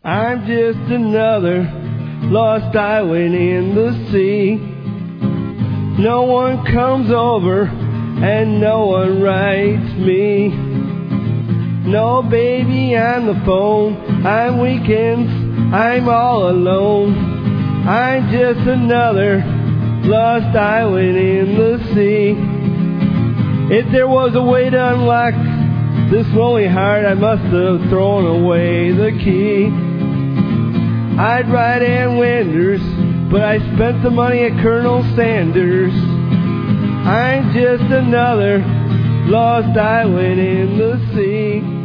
I'm just another lost island in the sea. No one comes over and no one writes me. No baby on the phone, on weekends I'm all alone. I'm just another lost island in the sea. If there was a way to unlock this lonely heart, I must have thrown away the key. I'd ride Ann Landers, but I spent the money at Colonel Sanders. I'm just another lost island in the sea.